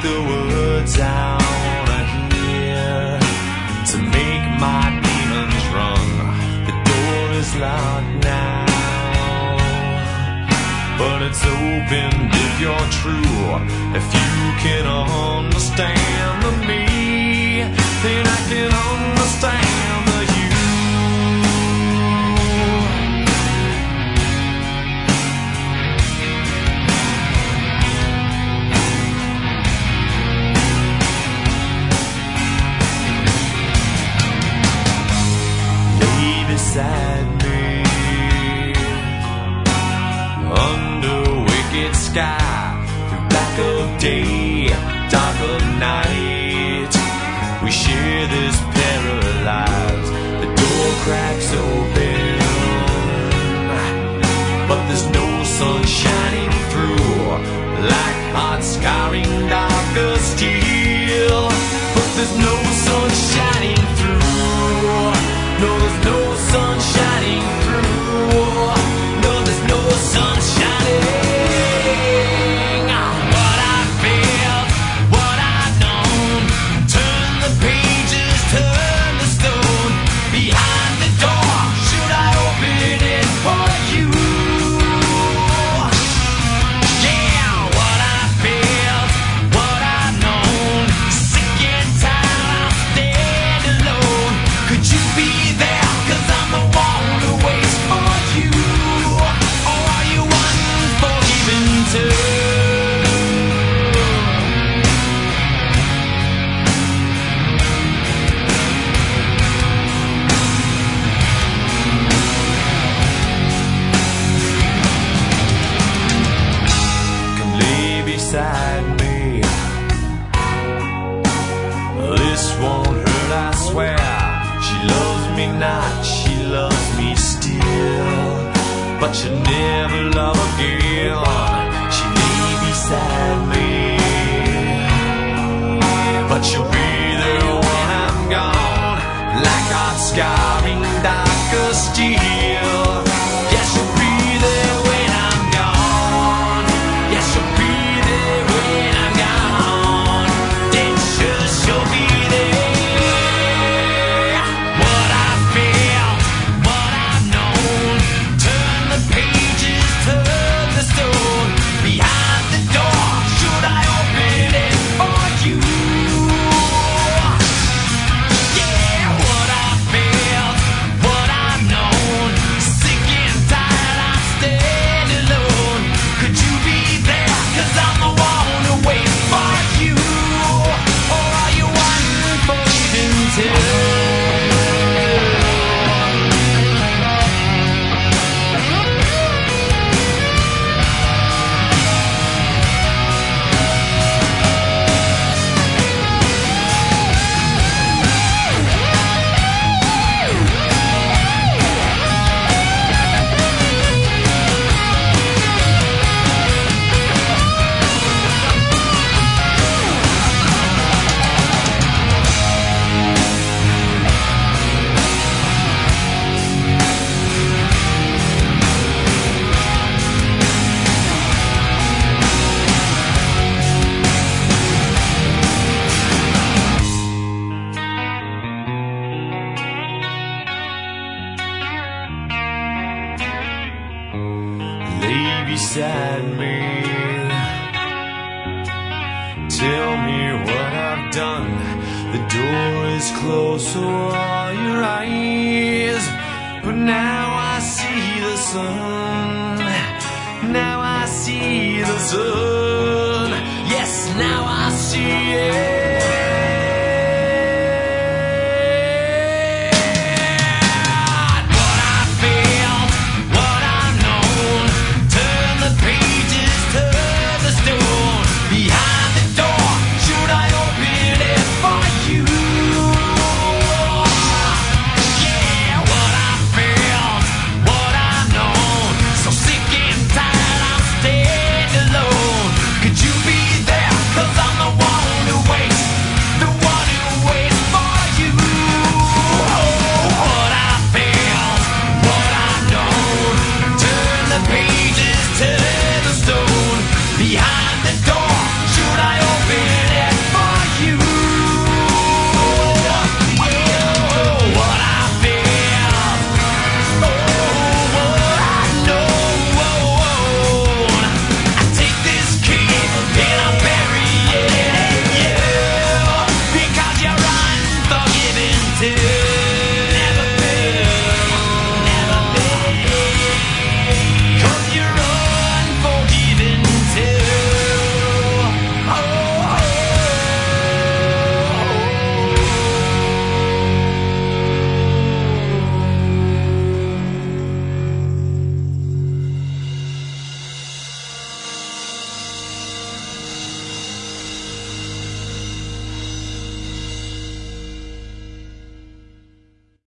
the words I wanna hear to make my demons run. The door is locked now, but it's open if you're true. If you can understand the me, then I can understand the you. Lay beside me under wicked sky, through black of day, dark of night. We share this paralyzed. The door cracks open, but there's no sun shining through, like hot scarring dark of steel. But there's no sun shining through. No, there's no sun shining through. No, there's no sun shining. What I felt, what I've known. Turn the pages, turn the stone. Behind the door, should I open it for you? Yeah, what I felt, what I've known. Sick and tired, I'll stand alone. Could you be there? 'Cause I'm the one who waits for you. Or are you unforgiven too? Come lay beside me. This won't hurt, I swear. She loves me not, she loves me still, but she'll never love again. She lay beside me, but she'll be there when I'm gone, like hot scarring dark of steel. Yeah, she'll be there when I'm gone. Yeah, she'll be there when I'm gone. Then she'll be there. What I felt, what I've known. Turn the pages, turn the stone. Behind the door, should I open it for you? Yeah, what I felt, what I've known. Sick and tired, I stand alone. Could you be there? 'Cause I'm the one who waits for you. Or are you unforgiven too? Lay beside me. Tell me what I've done. The door is closed, so are your eyes. But now I see the sun. Now I see the sun. Yes, now I see it.